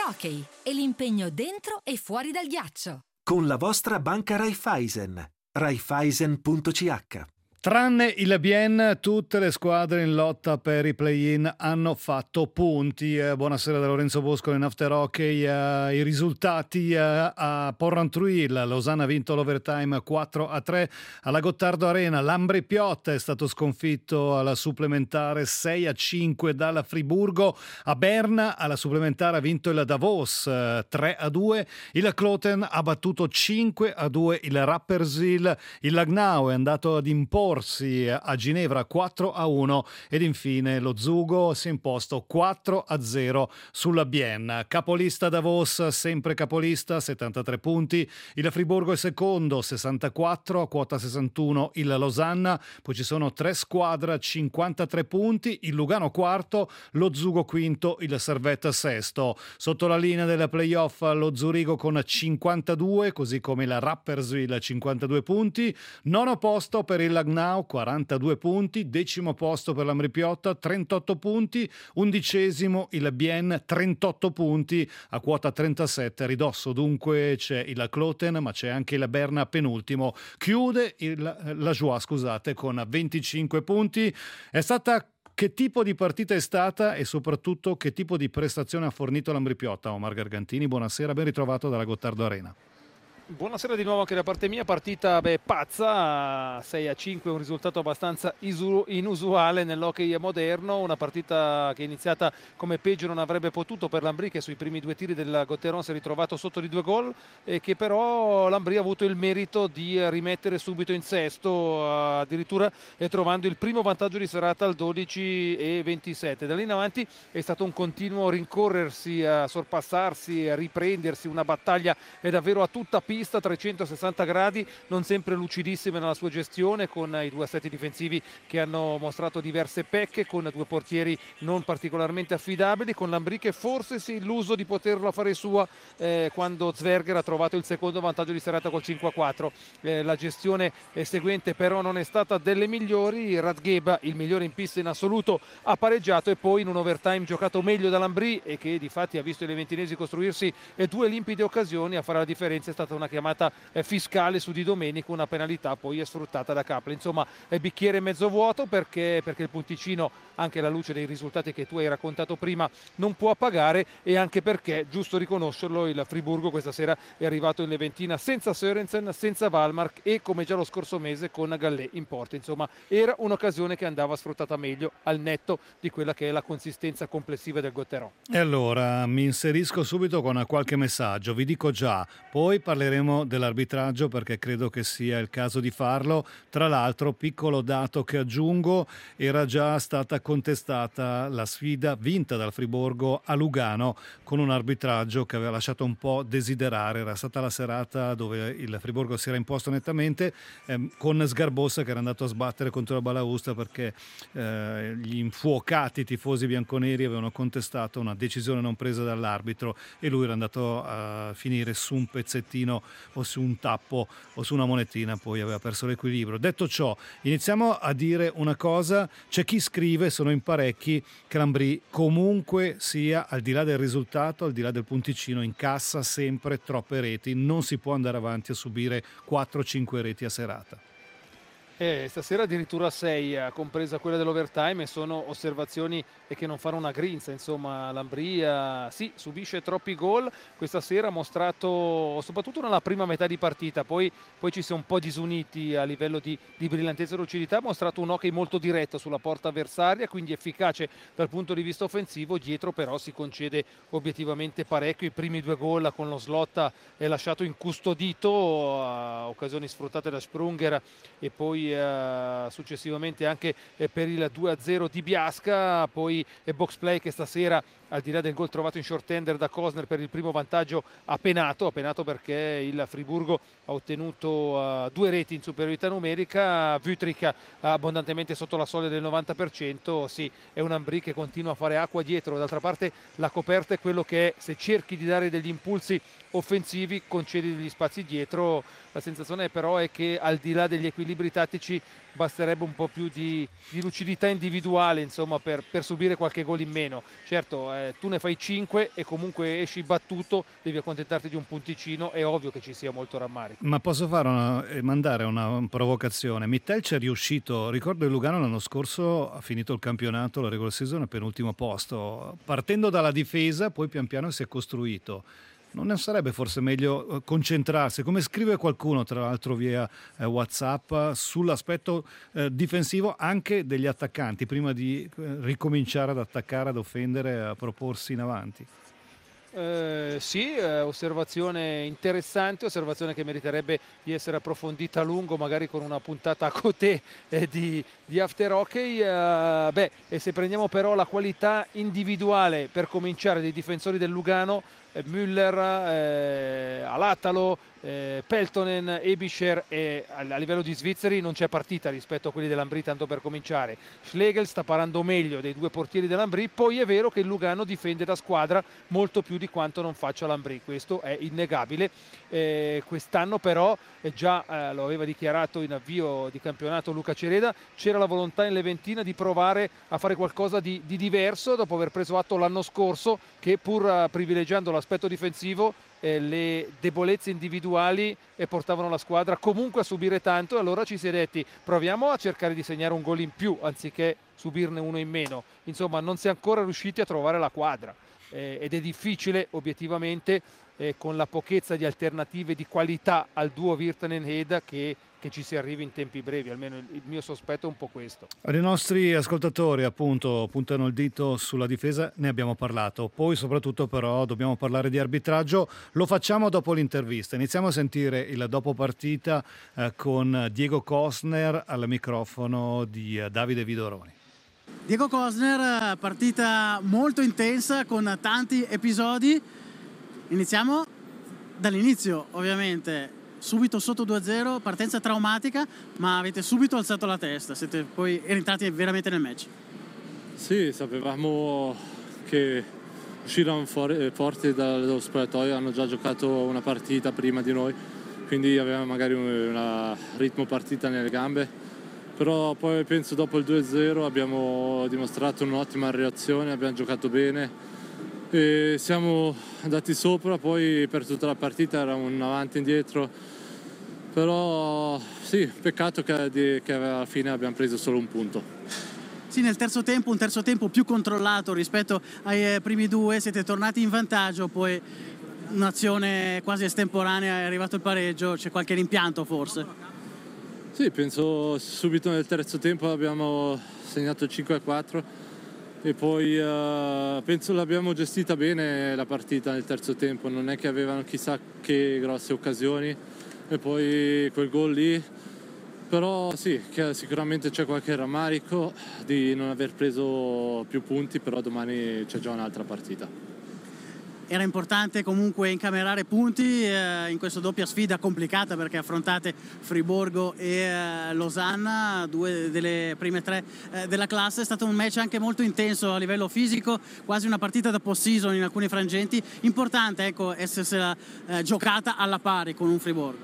Hockey e l'impegno dentro e fuori dal ghiaccio. Con la vostra banca Raiffeisen. Raiffeisen.ch. Tranne il Bien, tutte le squadre in lotta per i play-in hanno fatto punti. Buonasera da Lorenzo Bosco in After Hockey. I risultati a Porrentruy, Losanna ha vinto l'overtime 4-3 alla Gottardo Arena. L'Ambri Piotta è stato sconfitto alla supplementare 6-5 dalla Friburgo. A Berna alla supplementare ha vinto il Davos 3-2. Il Kloten ha battuto 5-2 il Rapperswil. Il Langnau è andato ad imporsi a Ginevra 4-1 ed infine lo Zugo si è imposto 4-0 sulla Bienne. Capolista Davos, sempre capolista, 73 punti. Il Friburgo è secondo, 64, a quota 61 il Losanna. Poi ci sono tre squadre, 53 punti. Il Lugano quarto, lo Zugo quinto, il Servette sesto. Sotto la linea del playoff lo Zurigo con 52, così come il Rapperswil 52 punti. Nono posto per il Langnau, 42 punti, decimo posto per l'Ambri Piotta, 38 punti, undicesimo il Bien, 38 punti, a quota 37, a ridosso dunque c'è il Kloten, ma c'è anche il Berna penultimo, chiude la Joie, con 25 punti. È stata Che tipo di partita è stata e soprattutto che tipo di prestazione ha fornito l'Ambri Piotta? Omar Gargantini, buonasera, ben ritrovato dalla Gottardo Arena. Buonasera di nuovo anche da parte mia, partita pazza, 6-5, un risultato abbastanza inusuale nell'hockey moderno, una partita che è iniziata come peggio non avrebbe potuto per l'Ambri, che sui primi due tiri del Gotteron si è ritrovato sotto di 2 gol e che però l'Ambri ha avuto il merito di rimettere subito in sesto, addirittura trovando il primo vantaggio di serata al 12-27. Da lì in avanti è stato un continuo rincorrersi, a sorpassarsi, a riprendersi, una battaglia è davvero a tutta pista, 360 gradi, non sempre lucidissime nella sua gestione, con i due assetti difensivi che hanno mostrato diverse pecche, con due portieri non particolarmente affidabili, con l'Ambri che forse si è illuso di poterla fare sua quando Zwerger ha trovato il secondo vantaggio di serata col 5-4. La gestione seguente però non è stata delle migliori. Radgheba, il migliore in pista in assoluto, ha pareggiato, e poi in un overtime giocato meglio dall'Ambri e che difatti ha visto i leventinesi costruirsi due limpide occasioni, a fare la differenza è stata una chiamata fiscale su Di Domenico, una penalità poi è sfruttata da Kaplan. Insomma, è bicchiere mezzo vuoto perché il Punticino, anche alla luce dei risultati che tu hai raccontato prima, non può pagare, e anche perché, giusto riconoscerlo, il Friburgo questa sera è arrivato in Leventina senza Sørensen, senza Wallmark e come già lo scorso mese con Gallè in porta. Insomma, era un'occasione che andava sfruttata meglio, al netto di quella che è la consistenza complessiva del Gotteron. E allora mi inserisco subito con qualche messaggio, vi dico già, poi parleremo dell'arbitraggio perché credo che sia il caso di farlo. Tra l'altro, piccolo dato che aggiungo, era già stata contestata la sfida vinta dal Friburgo a Lugano con un arbitraggio che aveva lasciato un po' desiderare. Era stata la serata dove il Friburgo si era imposto nettamente, con Sgarbossa che era andato a sbattere contro la balaustra perché gli infuocati tifosi bianconeri avevano contestato una decisione non presa dall'arbitro e lui era andato a finire su un pezzettino o su un tappo o su una monetina, poi aveva perso l'equilibrio. Detto ciò, iniziamo a dire una cosa: c'è chi scrive, sono in parecchi, che l'Ambri comunque sia, al di là del risultato, al di là del Punticino, incassa sempre troppe reti, non si può andare avanti a subire 4-5 reti a serata. Stasera addirittura 6, compresa quella dell'overtime, e sono osservazioni che non fanno una grinza. Insomma, l'Ambri sì, subisce troppi gol. Questa sera ha mostrato, soprattutto nella prima metà di partita, poi ci si è un po' disuniti a livello di brillantezza e lucidità, ha mostrato un hockey molto diretto sulla porta avversaria, quindi efficace dal punto di vista offensivo. Dietro però si concede obiettivamente parecchio. I primi 2 gol con lo Slotta è lasciato incustodito, occasioni sfruttate da Sprunger, e poi successivamente anche per il 2-0 di Biasca. Poi box play che stasera, al di là del gol trovato in short-hander da Kosner per il primo vantaggio, ha penato perché il Friburgo ha ottenuto 2 reti in superiorità numerica. Wüthrich abbondantemente sotto la soglia del 90%. Sì, è un Ambri che continua a fare acqua dietro. D'altra parte la coperta è quello che è: se cerchi di dare degli impulsi offensivi concedi degli spazi dietro. La sensazione però è che, al di là degli equilibri tattici, basterebbe un po' più di lucidità individuale, insomma, per subire qualche gol in meno. Certo, tu ne fai 5 e comunque esci battuto, devi accontentarti di un punticino, è ovvio che ci sia molto rammarico. Ma posso mandare una provocazione? Mittel ci è riuscito, ricordo il Lugano l'anno scorso ha finito il campionato, la regular season, al penultimo posto, partendo dalla difesa, poi pian piano si è costruito. Non sarebbe forse meglio concentrarsi, come scrive qualcuno tra l'altro via WhatsApp, sull'aspetto difensivo anche degli attaccanti, prima di ricominciare ad attaccare, ad offendere, a proporsi in avanti? Sì, osservazione interessante, osservazione che meriterebbe di essere approfondita a lungo, magari con una puntata a côté di After Hockey. E se prendiamo però la qualità individuale, per cominciare, dei difensori del Lugano, Müller, Alatalo, Peltonen, Ebischer, e a livello di svizzeri non c'è partita rispetto a quelli dell'Ambri, tanto per cominciare. Schlegel sta parando meglio dei due portieri dell'Ambri, poi è vero che il Lugano difende da squadra molto più di quanto non faccia l'Ambri, questo è innegabile. Quest'anno però, già lo aveva dichiarato in avvio di campionato Luca Cereda, c'era la volontà in Leventina di provare a fare qualcosa di diverso, dopo aver preso atto l'anno scorso che, pur privilegiando l'aspetto difensivo, le debolezze individuali portavano la squadra comunque a subire tanto, e allora ci si è detti proviamo a cercare di segnare un gol in più anziché subirne uno in meno. Insomma, non si è ancora riusciti a trovare la quadra, ed è difficile obiettivamente, con la pochezza di alternative di qualità al duo Virtanen-Heda, che ci si arrivi in tempi brevi, almeno il mio sospetto è un po' questo. I nostri ascoltatori appunto puntano il dito sulla difesa, ne abbiamo parlato, poi soprattutto però dobbiamo parlare di arbitraggio, lo facciamo dopo l'intervista. Iniziamo a sentire il dopo partita con Diego Cosner al microfono di Davide Vidoroni. Diego Cosner, partita molto intensa con tanti episodi. Iniziamo dall'inizio, ovviamente. Subito sotto 2-0, partenza traumatica, ma avete subito alzato la testa, siete poi entrati veramente nel match. Sì, sapevamo che uscirono forti dallo spogliatoio, hanno già giocato una partita prima di noi, quindi avevamo magari un ritmo partita nelle gambe, però poi penso dopo il 2-0 abbiamo dimostrato un'ottima reazione, abbiamo giocato bene e siamo andati sopra, poi per tutta la partita era un avanti e indietro, però sì, peccato che alla fine abbiamo preso solo un punto. Sì, nel terzo tempo, un terzo tempo più controllato rispetto ai primi due, siete tornati in vantaggio, poi un'azione quasi estemporanea, è arrivato il pareggio, c'è qualche rimpianto forse? Sì, penso subito nel terzo tempo abbiamo segnato 5-4 e poi penso l'abbiamo gestita bene la partita nel terzo tempo, non è che avevano chissà che grosse occasioni e poi quel gol lì, però sì, che sicuramente c'è qualche rammarico di non aver preso più punti, però domani c'è già un'altra partita. Era importante comunque incamerare punti in questa doppia sfida complicata, perché affrontate Friburgo e Losanna, due delle prime tre della classe. È stato un match anche molto intenso a livello fisico, quasi una partita da post-season in alcuni frangenti. Importante, ecco, essersela giocata alla pari con un Friburgo.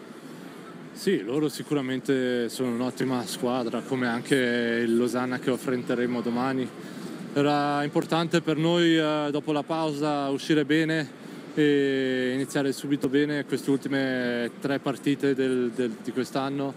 Sì, loro sicuramente sono un'ottima squadra, come anche il Losanna che affronteremo domani. Era importante per noi dopo la pausa uscire bene e iniziare subito bene queste ultime 3 partite di quest'anno.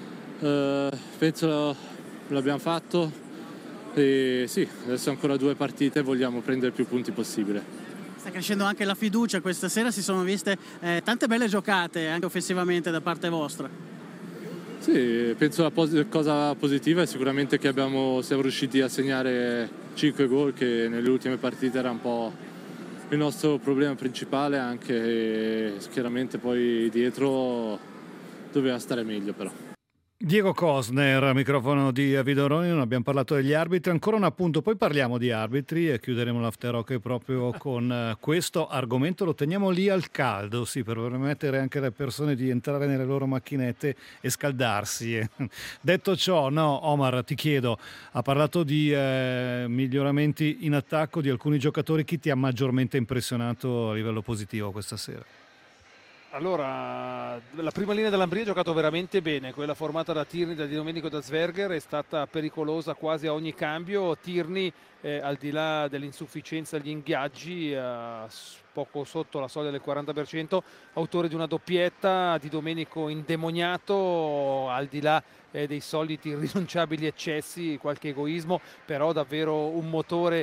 Penso l'abbiamo fatto e sì, adesso ancora 2 partite e vogliamo prendere più punti possibile. Sta crescendo anche la fiducia, questa sera si sono viste tante belle giocate anche offensivamente da parte vostra. Sì, penso la cosa positiva è sicuramente che siamo riusciti a segnare 5 gol, che nelle ultime partite era un po' il nostro problema principale, anche chiaramente poi dietro doveva stare meglio però. Diego Cosner, microfono di Vidoroni, non abbiamo parlato degli arbitri, ancora un appunto, poi parliamo di arbitri e chiuderemo l'After Hockey proprio con questo argomento, lo teniamo lì al caldo, sì, per permettere anche alle persone di entrare nelle loro macchinette e scaldarsi. Detto ciò, no, Omar, ti chiedo, ha parlato di miglioramenti in attacco di alcuni giocatori, chi ti ha maggiormente impressionato a livello positivo questa sera? Allora, la prima linea dell'Ambrì ha giocato veramente bene, quella formata da Tierney, da Di Domenico e da Zwerger è stata pericolosa quasi a ogni cambio. Tierney, al di là dell'insufficienza agli ingaggi, poco sotto la soglia del 40%, autore di una doppietta, Di Domenico indemoniato, al di là dei soliti irrinunciabili eccessi, qualche egoismo, però davvero un motore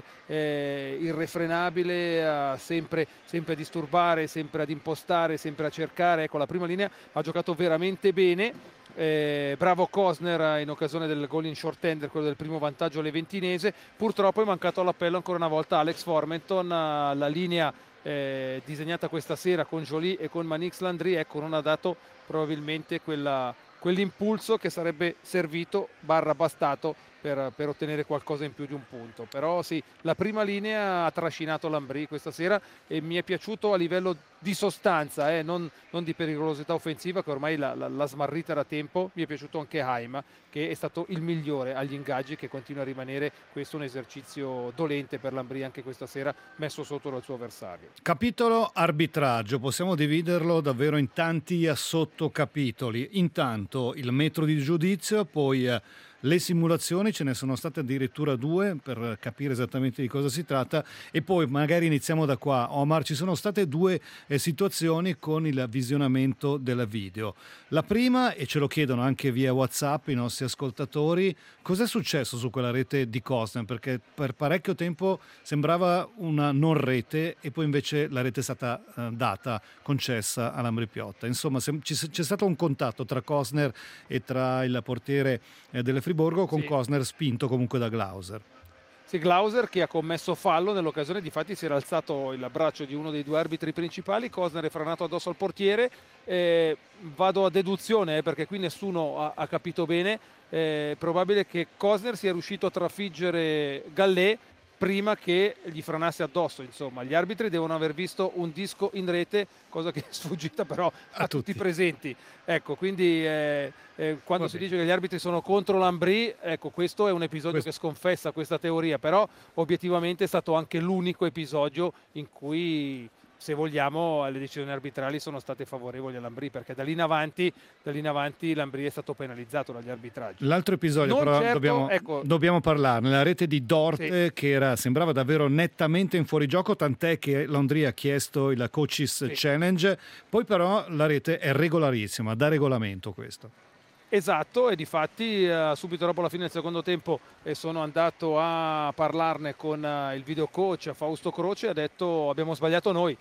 irrefrenabile, sempre a disturbare, sempre ad impostare, sempre a cercare. Ecco, la prima linea ha giocato veramente bene. Bravo Cosner in occasione del gol in short hander, quello del primo vantaggio leventinese. Purtroppo è mancato all'appello ancora una volta Alex Formenton. La linea disegnata questa sera con Joly e con Manix Landry, ecco, non ha dato probabilmente quell'impulso che sarebbe servito bastato per ottenere qualcosa in più di un punto. Però sì, la prima linea ha trascinato l'Ambrì questa sera e mi è piaciuto a livello di sostanza, non di pericolosità offensiva, che ormai l'ha smarrita da tempo. Mi è piaciuto anche Haim, che è stato il migliore agli ingaggi, che continua a rimanere questo un esercizio dolente per l'Ambrì anche questa sera, messo sotto dal suo avversario. Capitolo arbitraggio, possiamo dividerlo davvero in tanti sottocapitoli. Intanto il metro di giudizio, poi le simulazioni, ce ne sono state addirittura 2 per capire esattamente di cosa si tratta, e poi magari iniziamo da qua. Omar, ci sono state 2 situazioni con il visionamento del video. La prima, e ce lo chiedono anche via WhatsApp i nostri ascoltatori, cos'è successo su quella rete di Cosner? Perché per parecchio tempo sembrava una non rete e poi invece la rete è stata concessa all'Ambrì Piotta. Insomma, c'è stato un contatto tra Cosner e tra il portiere delle Friburgo, con sì, Cosner spinto comunque da Glauser. Sì, Glauser che ha commesso fallo nell'occasione, difatti si era alzato il braccio di uno dei 2 arbitri principali, Cosner è franato addosso al portiere, vado a deduzione perché qui nessuno ha capito bene, probabile che Cosner sia riuscito a trafiggere Gallet prima che gli franasse addosso. Insomma, gli arbitri devono aver visto un disco in rete, cosa che è sfuggita però a tutti i presenti. Ecco, quindi quando si dice che gli arbitri sono contro l'Ambrì, ecco, questo è un episodio che sconfessa questa teoria, però obiettivamente è stato anche l'unico episodio in cui, se vogliamo, le decisioni arbitrali sono state favorevoli all'Ambrì, perché da lì in avanti l'Ambrì è stato penalizzato dagli arbitraggi. L'altro episodio non però certo, dobbiamo parlarne, la rete di Dort, sì, che sembrava davvero nettamente in fuorigioco, tant'è che l'Ambrì ha chiesto il coaches challenge, poi però la rete è regolarissima, da regolamento questo. Esatto, e difatti subito dopo la fine del secondo tempo sono andato a parlarne con il video coach Fausto Croce, ha detto abbiamo sbagliato noi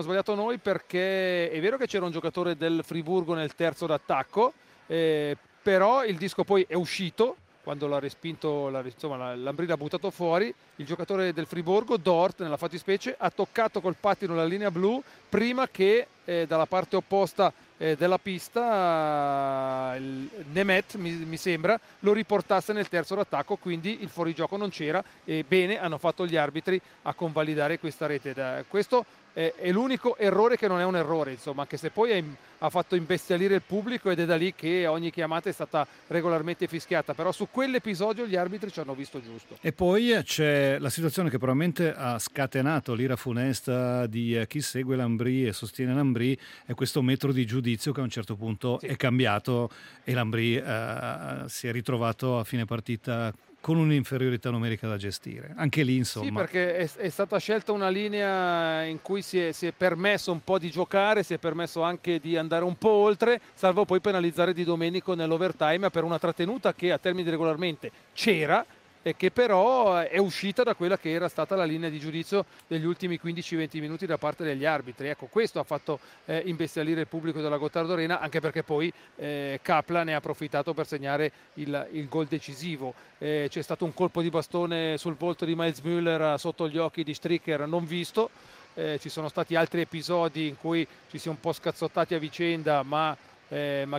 perché è vero che c'era un giocatore del Friburgo nel terzo d'attacco, però il disco poi è uscito quando l'ha respinto, l'Ambrì l'ha buttato fuori. Il giocatore del Friburgo, Dort nella fattispecie, ha toccato col pattino la linea blu prima che dalla parte opposta della pista Nemet, mi sembra, lo riportasse nel terzo d'attacco, quindi il fuorigioco non c'era e bene hanno fatto gli arbitri a convalidare questa rete. Questo è l'unico errore che non è un errore, insomma, anche se poi ha fatto imbestialire il pubblico ed è da lì che ogni chiamata è stata regolarmente fischiata, però su quell'episodio gli arbitri ci hanno visto giusto. E poi c'è la situazione che probabilmente ha scatenato l'ira funesta di chi segue l'Ambrì e sostiene l'Ambrì, è questo metro di giudizio che a un certo punto è cambiato e l'Ambrì si è ritrovato a fine partita con un'inferiorità numerica da gestire. Anche lì, insomma. Sì, perché è stata scelta una linea in cui si è permesso un po' di giocare, si è permesso anche di andare un po' oltre, salvo poi penalizzare Di Domenico nell'overtime per una trattenuta che a termini regolarmente c'era e che però è uscita da quella che era stata la linea di giudizio degli ultimi 15-20 minuti da parte degli arbitri. Ecco, questo ha fatto imbestialire il pubblico della Gottardo Arena, anche perché poi Kaplan ne ha approfittato per segnare il gol decisivo. C'è stato un colpo di bastone sul volto di Miles Müller sotto gli occhi di Stricker non visto. Ci sono stati altri episodi in cui ci si è un po' scazzottati a vicenda, ma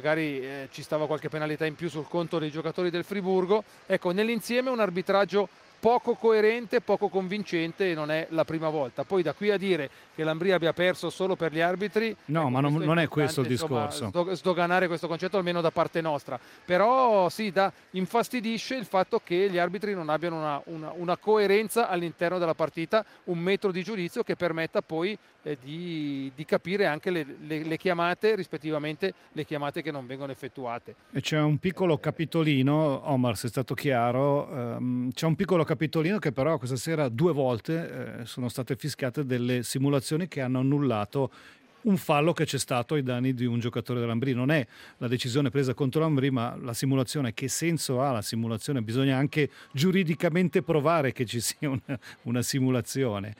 magari ci stava qualche penalità in più sul conto dei giocatori del Friburgo. Ecco, nell'insieme un arbitraggio poco coerente, poco convincente, e non è la prima volta. Poi da qui a dire che l'Ambrì abbia perso solo per gli arbitri, no, ma non è questo il discorso. Insomma, sdoganare questo concetto almeno da parte nostra. Però sì, infastidisce il fatto che gli arbitri non abbiano una coerenza all'interno della partita, un metro di giudizio che permetta poi di capire anche le chiamate, rispettivamente le chiamate che non vengono effettuate. E c'è un piccolo capitolino, Omar, se è stato chiaro, c'è un piccolo capitolino che però questa sera 2 volte sono state fischiate delle simulazioni che hanno annullato un fallo che c'è stato ai danni di un giocatore dell'Ambrì. Non è la decisione presa contro l'Ambrì, ma la simulazione. Che senso ha la simulazione? Bisogna anche giuridicamente provare che ci sia una simulazione.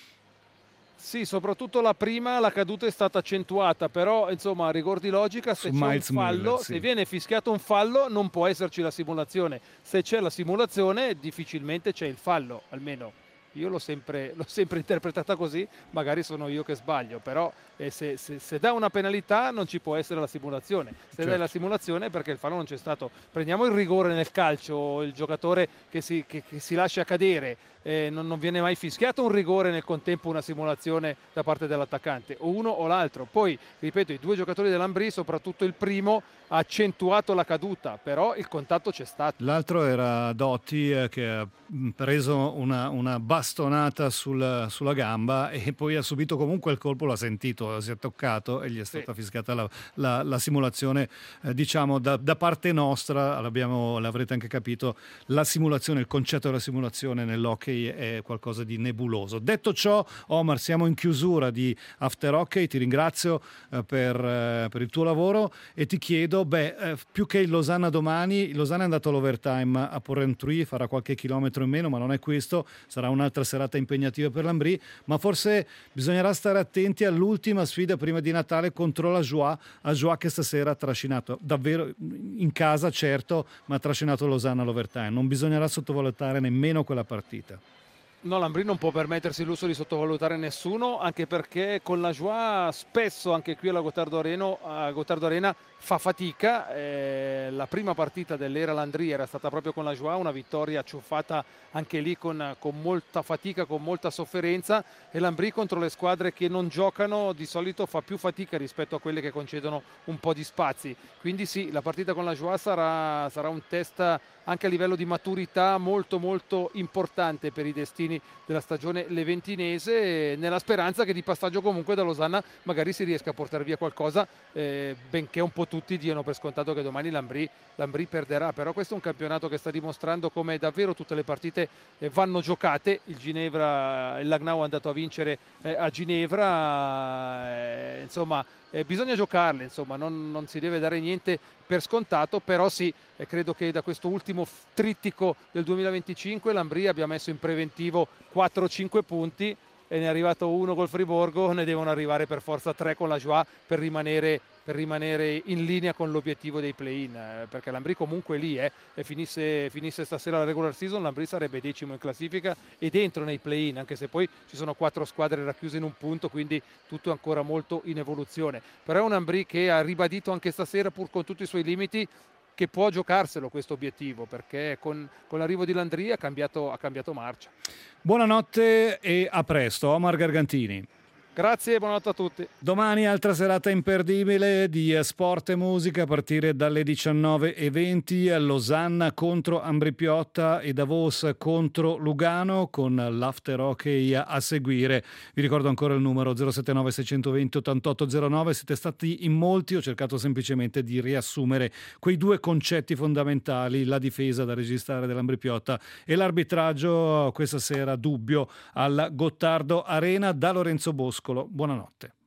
Sì, soprattutto la prima, la caduta è stata accentuata, però insomma a rigor di logica, se c'è un fallo, Miller, sì. Se viene fischiato un fallo non può esserci la simulazione. Se c'è la simulazione difficilmente c'è il fallo, almeno io l'ho sempre interpretata così, magari sono io che sbaglio, però se dà una penalità non ci può essere la simulazione. Se certo. dai la simulazione è perché il fallo non c'è stato. Prendiamo il rigore nel calcio, il giocatore che si lascia cadere, non viene mai fischiato un rigore, nel contempo una simulazione da parte dell'attaccante, o uno o l'altro. Poi, ripeto, i 2 giocatori dell'Ambrì, soprattutto il primo, ha accentuato la caduta, però il contatto c'è stato. L'altro era Dotti che ha preso una bastonata sulla gamba e poi ha subito comunque il colpo, l'ha sentito, si è toccato e gli è stata fischiata la simulazione. Diciamo da parte nostra, l'avrete anche capito, la simulazione, il concetto della simulazione nell'hockey è qualcosa di nebuloso. Detto ciò, Omar, siamo in chiusura di After Hockey, ti ringrazio per il tuo lavoro e ti chiedo, più che il Losanna domani, il Losanna è andato all'overtime a Porrentruy, farà qualche chilometro in meno, ma non è questo, sarà un'altra serata impegnativa per l'Ambrì, ma forse bisognerà stare attenti all'ultima sfida prima di Natale contro la Joie che stasera ha trascinato, davvero in casa certo, ma ha trascinato Losanna all'overtime. Non bisognerà sottovalutare nemmeno quella partita. No, l'Ambrì non può permettersi il lusso di sottovalutare nessuno, anche perché con la Joie spesso anche qui a Gottardo Arena fa fatica. La prima partita dell'era Landry era stata proprio con la Joie, una vittoria ciuffata anche lì con molta fatica, con molta sofferenza, e l'Ambrì contro le squadre che non giocano di solito fa più fatica rispetto a quelle che concedono un po' di spazi. Quindi sì, la partita con la Joie sarà un test anche a livello di maturità molto molto importante per i destini della stagione leventinese, nella speranza che di passaggio comunque da Losanna magari si riesca a portare via qualcosa, benché un po' tutti diano per scontato che domani l'Ambrì perderà. Però questo è un campionato che sta dimostrando come davvero tutte le partite vanno giocate. Il Langnau è andato a vincere a Ginevra, insomma bisogna giocarle, insomma non si deve dare niente per scontato, però sì, credo che da questo ultimo trittico del 2025 l'Ambrì abbia messo in preventivo 4-5 punti e ne è arrivato uno col Friburgo, ne devono arrivare per forza 3 con la Joie per rimanere in linea con l'obiettivo dei play-in, perché l'Ambrì comunque lì e finisse stasera la regular season, l'Ambrì sarebbe 10° in classifica e dentro nei play-in, anche se poi ci sono 4 squadre racchiuse in un punto, quindi tutto è ancora molto in evoluzione. Però è un Ambrì che ha ribadito anche stasera, pur con tutti i suoi limiti, che può giocarselo questo obiettivo, perché con l'arrivo di Landry ha cambiato marcia. Buonanotte e a presto, Omar Gargantini. Grazie e buonanotte a tutti. Domani altra serata imperdibile di sport e musica a partire dalle 19:20, Losanna contro Ambrì Piotta e Davos contro Lugano, con l'After Hockey a seguire. Vi ricordo ancora il numero 079 620 8809. Siete stati in molti, ho cercato semplicemente di riassumere quei 2 concetti fondamentali: la difesa da registrare dell'Ambrì Piotta e l'arbitraggio questa sera dubbio al Gottardo Arena. Da Lorenzo Boscolo, buonanotte.